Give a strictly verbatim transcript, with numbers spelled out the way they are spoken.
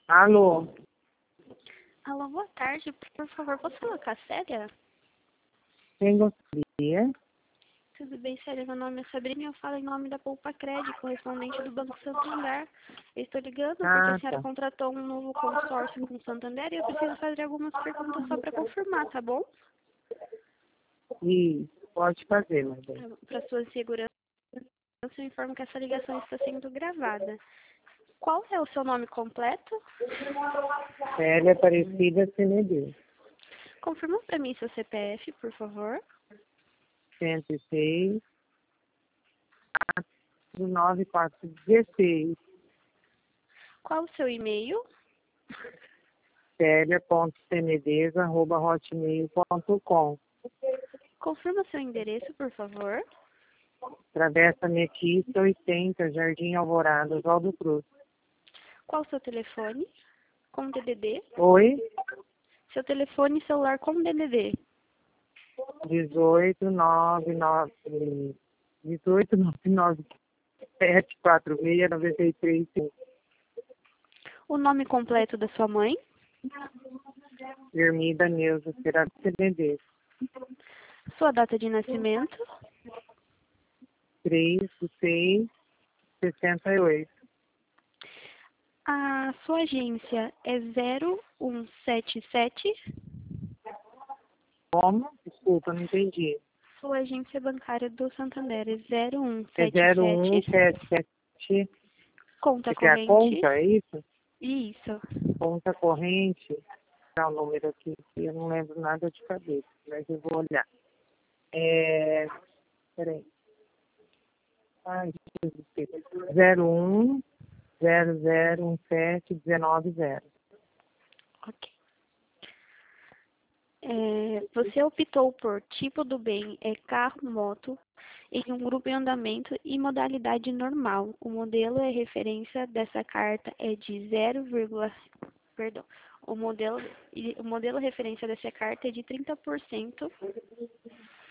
Alô, Alô, boa tarde. Por favor, posso falar com a Célia? quem gostaria? Tudo bem, Célia? Meu nome é Sabrina e eu falo em nome da Poupa Crédito, correspondente do Banco Santander. Eu estou ligando porque Ah, a senhora tá. contratou um novo consórcio com o Santander e eu preciso fazer algumas perguntas só para confirmar, tá bom? Isso, pode fazer, meu bem. Para sua segurança, eu informo que essa ligação está sendo gravada. Qual é o seu nome completo? Célia Aparecida Cenedê, Confirma para mim seu C P F, por favor. cento e seis, nove quatro dezesseis, Qual o seu e-mail? celia.cenedez, arroba hotmail ponto com. Confirma seu endereço, por favor. Travessa Metista oitenta, Jardim Alvorada, Oswaldo Cruz. Qual o seu telefone? Com D D D? Oi, Seu telefone celular com D D D. dezoito nove nove dezoito nove nove sete quatro seis nove três cinco. O nome completo da sua mãe? Ermida Neuza Será Cenedez. Sua data de nascimento? três de seis de sessenta e oito. A sua agência é zero um sete sete? Como? Desculpa, não entendi. Sua agência bancária do Santander é zero um É sete zero um sete? sete sete. Conta Você quer a corrente? conta, é isso? Isso. Conta corrente. Dá o número aqui, que eu não lembro nada de cabeça, mas eu vou olhar. É... Peraí. Ai, Jesus. zero um zero zero um sete um nove zero. Ok. É, você optou por tipo do bem é carro, moto, em um grupo em andamento e modalidade normal. O modelo é referência dessa carta é de zero, perdão. O modelo, o modelo referência dessa carta é de trinta por cento